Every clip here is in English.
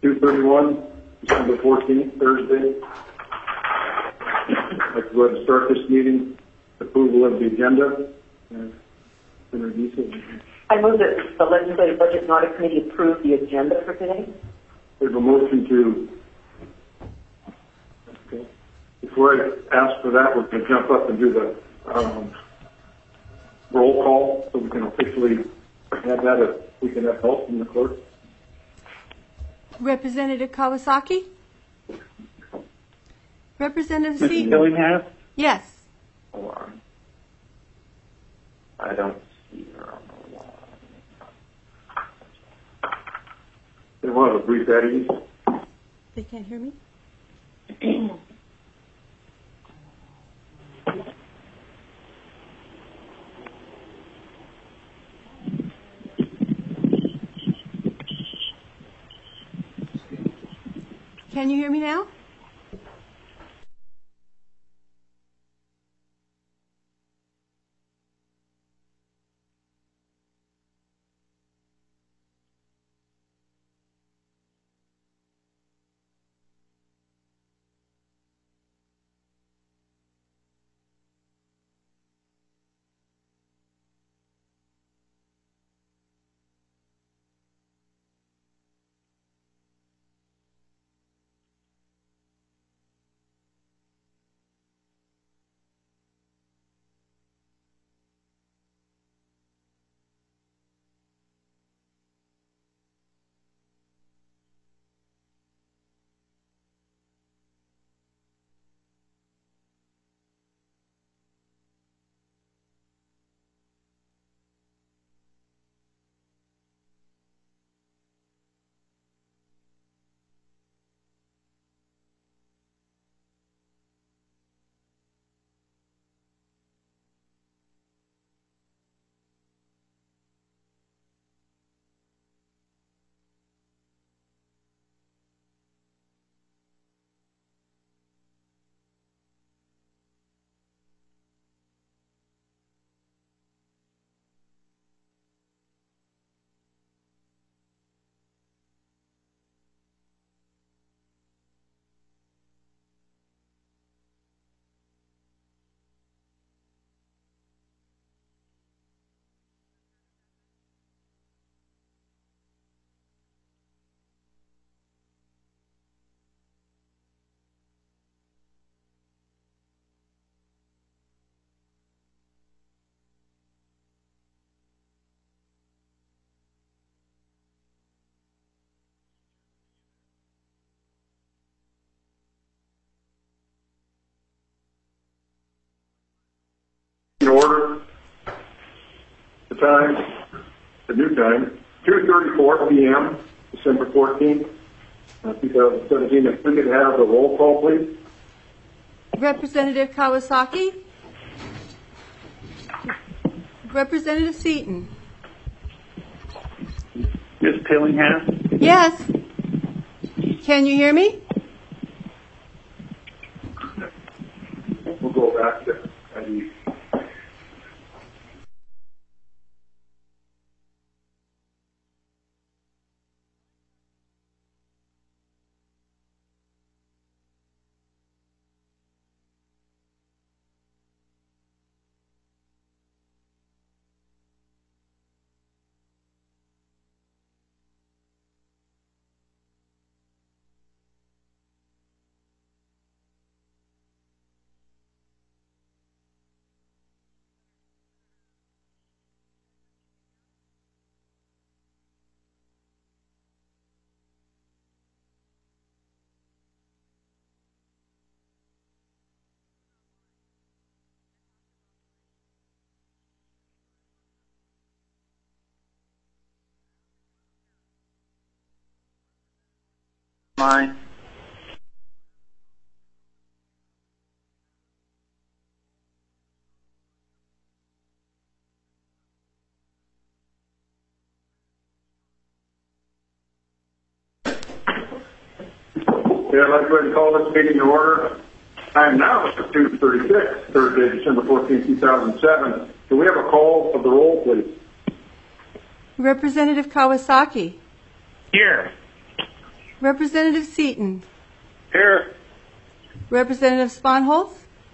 2/31, December 14th, Thursday. I'd like to go ahead and start this meeting. Approval of the agenda. I move that the Legislative Budget and Audit Committee approve the agenda for today. We have a motion to. Okay. Before I ask for that, we're going to jump up and do the roll call so we can officially have that if we can have help from the clerk. Representative Kawasaki? Representative Mrs. Seaton? Dillingham? Yes. Hold on. I don't see her on the line. They want to brief at ease. They can't hear me? Can you hear me now? In order, the new time, 2:34 p.m., December 14th, 2017. If we could have the roll call, please. Representative Kawasaki? Representative Seaton? Ms. Dillingham? Yes. Can you hear me? We'll go back to Eddie. Line. Yeah, I'd like to go ahead and call this meeting to order. Time now is 2:36, Thursday, December 14th, 2007. Do we have a call of the roll, please? Representative Kawasaki? Here. Representative Seaton. Here. Representative Sponholz.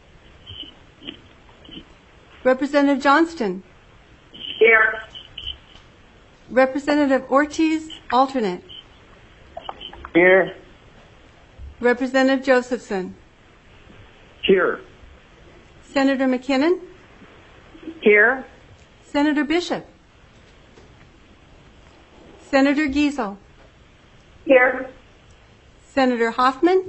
Representative Johnston. Here. Representative Ortiz, alternate. Here. Representative Josephson. Here. Senator McKinnon. Here. Senator Bishop. Senator Giesel. Here. Senator Hoffman.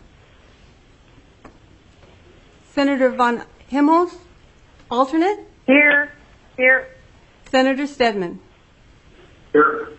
Senator von Himmels, alternate. Here. Here. Senator Stedman. Here.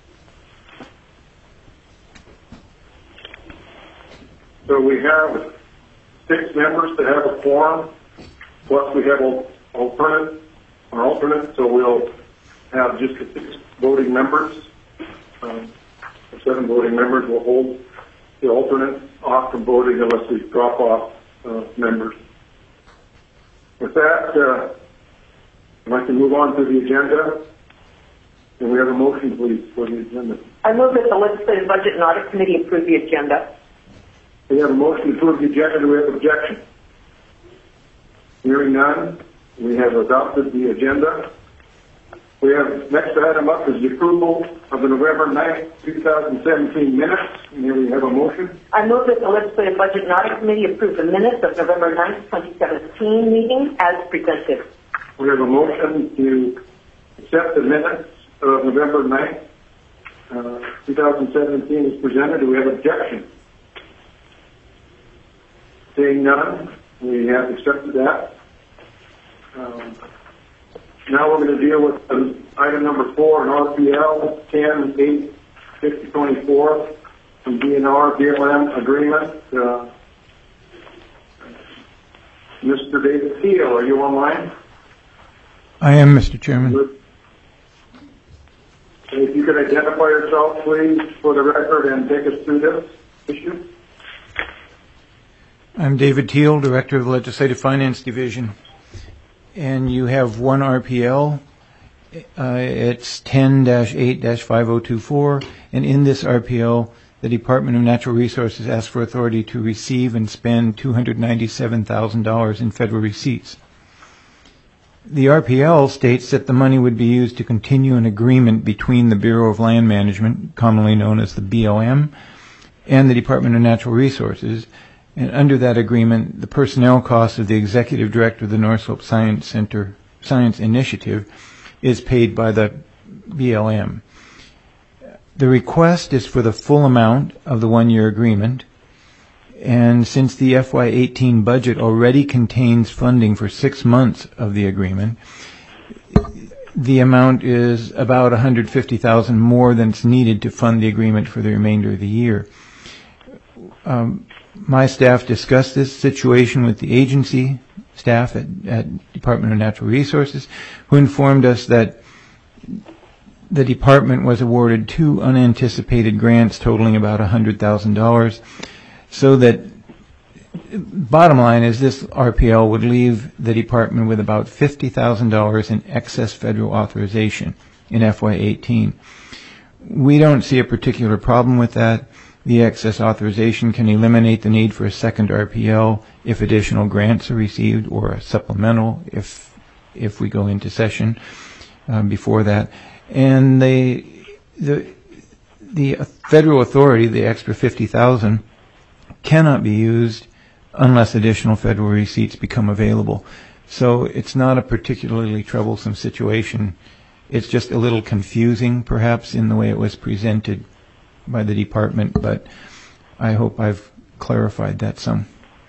So we have 6 members to have a quorum, plus we have alternate, so we'll have just the 6 voting members. The 7 voting members will hold the alternate off from voting unless we drop off members. With that, I'd like to move on to the agenda. Can we have a motion, please, for the agenda? I move that the Legislative Budget and Audit Committee approve the agenda. We have a motion to approve the agenda. Do we have objection? Hearing none, we have adopted the agenda. We have next item up is the approval of the November 9th, 2017 minutes. And here we have a motion. I move that the Legislative Budget and Audit Committee approve the minutes of November 9th, 2017 meeting as presented. We have a motion to accept the minutes of November 9th, 2017 is presented. Do we have objection? Seeing none, we have accepted that. Now we're going to deal with item number 4, an RPL 10-8-5024 from DNR BLM agreement. Mr. David Thiel, are you online? I am, Mr. Chairman. If you could identify yourself, please, for the record, and take us through this issue. I'm David Thiel, Director of the Legislative Finance Division. And you have one RPL. It's 10-8-5024. And in this RPL, the Department of Natural Resources asked for authority to receive and spend $297,000 in federal receipts. The RPL states that the money would be used to continue an agreement between the Bureau of Land Management, commonly known as the BLM, and the Department of Natural Resources. And under that agreement, the personnel cost of the Executive Director of the North Slope Science Initiative is paid by the BLM. The request is for the full amount of the 1-year agreement. And since the FY18 budget already contains funding for 6 months of the agreement, the amount is about $150,000 more than is needed to fund the agreement for the remainder of the year. My staff discussed this situation with the agency staff at Department of Natural Resources, who informed us that the department was awarded 2 unanticipated grants totaling about $100,000. So that bottom line is this RPL would leave the department with about $50,000 in excess federal authorization in FY18. We don't see a particular problem with that. The excess authorization can eliminate the need for a second RPL if additional grants are received, or a supplemental if we go into session before that. And the federal authority, the extra $50,000, cannot be used unless additional federal receipts become available. So it's not a particularly troublesome situation. It's just a little confusing, perhaps, in the way it was presented by the department, but I hope I've clarified that some.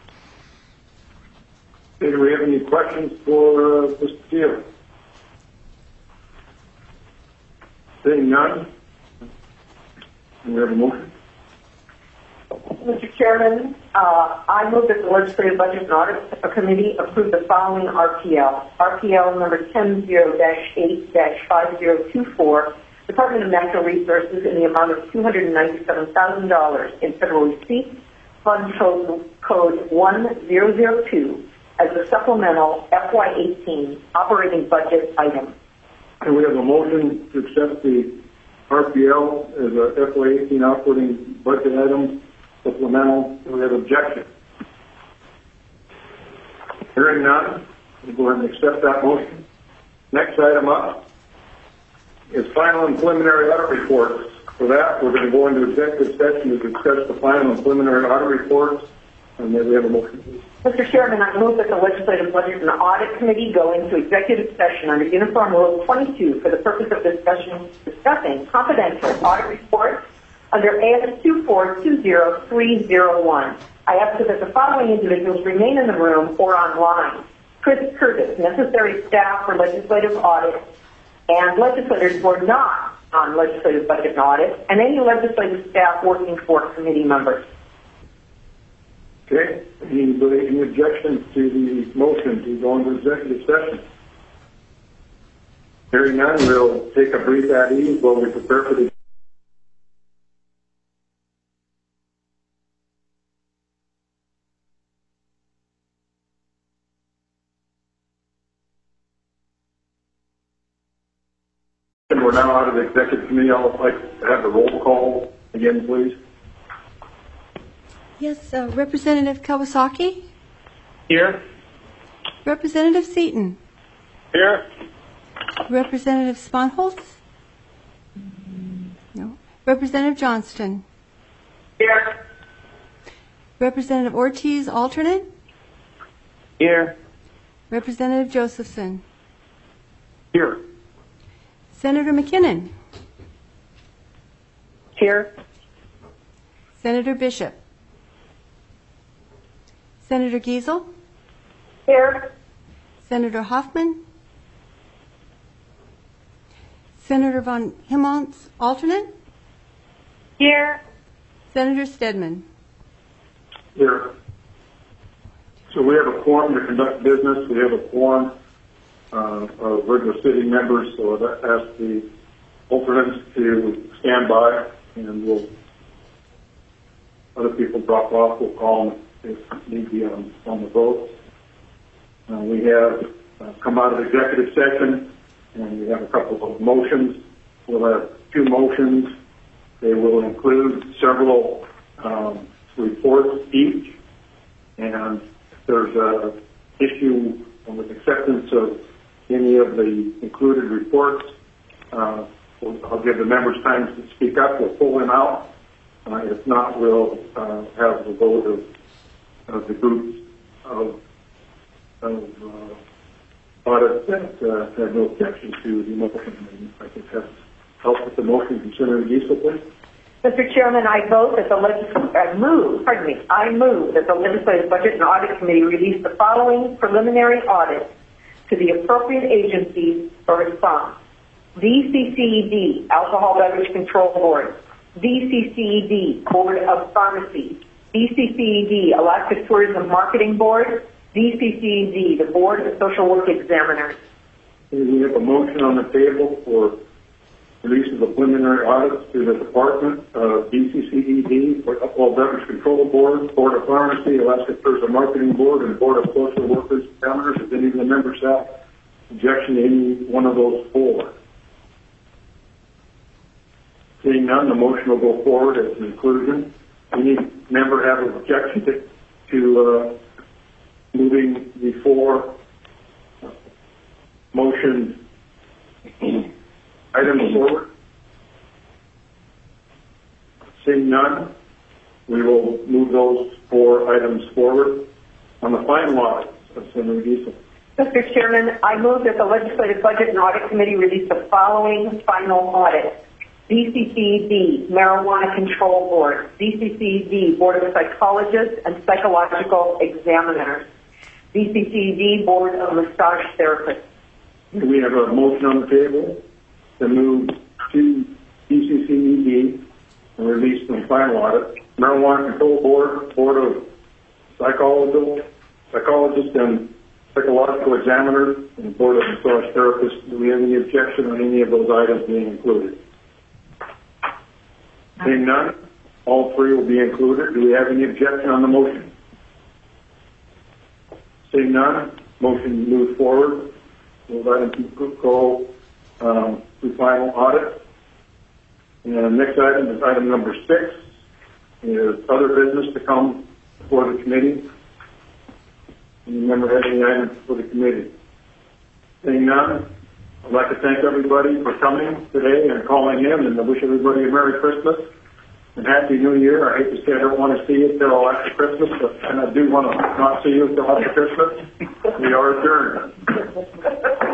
Okay, do we have any questions for Mr. Thiel? Seeing none, do we have a motion? Mr. Chairman, I move that the Legislative Budget and Audit Committee approve the following RPL. RPL number 10-8-5024, Department of Natural Resources, in the amount of $297,000 in federal receipts, fund code 1002, as a supplemental FY18 operating budget item. And we have a motion to accept the RPL is a FY18 operating budget item, supplemental. Do we have objection? Hearing none, we'll go ahead and accept that motion. Next item up is final and preliminary audit reports. For that, we're going to go into executive session to discuss the final and preliminary audit reports. And then we have a motion, please. Mr. Chairman, I move that the Legislative Budget and Audit Committee go into executive session under Uniform Rule 22 for the purpose of discussing confidential audit reports under AS 2420301. I ask that the following individuals remain in the room or online: Chris Curtis, necessary staff for legislative audit, and legislators who are not on legislative budget and audit, and any legislative staff working for committee members. Okay. Any objections to the motion to go into executive session? Hearing none, we'll take a brief at ease while we prepare for the We're now out of the executive committee. I would like to have the roll call again, please. Yes, Representative Kawasaki? Here. Representative Seaton? Here. Representative Sponholz? No. Representative Johnston? Here. Representative Ortiz, alternate? Here. Representative Josephson? Here. Senator McKinnon? Here. Senator Bishop? Senator Giesel? Here. Senator Hoffman? Senator von Himmeltz, alternate? Here. Senator Stedman? Here. So we have a quorum to conduct business. We have a quorum of regular sitting members, so that asks the alternates to stand by, and we'll other people drop off. We'll call them if need be on the vote. We have come out of executive session, and we have a couple of motions. We'll have two motions. They will include several reports each, and if there's a issue with acceptance of any of the included reports, I'll give the members time to speak up. We'll pull them out. If not, we'll have the vote of the groups of audit that had no objection to the motion. And I think that's help with the motion. Senator Giesel, please. Mr. Chairman, I move that the Legislative Budget and Audit Committee release the following preliminary audits to the appropriate agencies for response: VCCED, Alcohol Beverage Control Board; VCCED, Board of Pharmacy; VCCED, Alaska Tourism Marketing Board; VCCED, the Board of Social Work Examiners. We have a motion on the table for release of the preliminary audits to the Department of BCCED, Alcohol Beverage Control Board, Board of Pharmacy, Alaska Tourism Marketing Board, and Board of Social Workers Examiners. If any of the members have objection to any one of those four. Seeing none, the motion will go forward as an inclusion. Any member have an objection to moving the four motion items forward? Seeing none, we will move those four items forward. On the final audit, Senator Giesel. Mr. Chairman, I move that the Legislative Budget and Audit Committee release the following final audits: VCCED, Marijuana Control Board; VCCED, Board of Psychologists and Psychological Examiners; VCCED, Board of Massage Therapists. We have a motion on the table to move to VCCED and release the final audit. Marijuana Control Board, Board of Psychologists and Psychological Examiners, and Board of Massage Therapists. Do we have any objection on any of those items being included? Seeing none, all three will be included. Do we have any objection on the motion? Seeing none, motion moves forward. We'll let him go to final audit. And the next item is item number 6, is other business to come before the committee. Any member have any items for the committee? Seeing none, I'd like to thank everybody for coming today and calling in, and I wish everybody a Merry Christmas and Happy New Year. I hate to say I don't want to see you till after Christmas, and I do want to not see you till after Christmas. We are adjourned.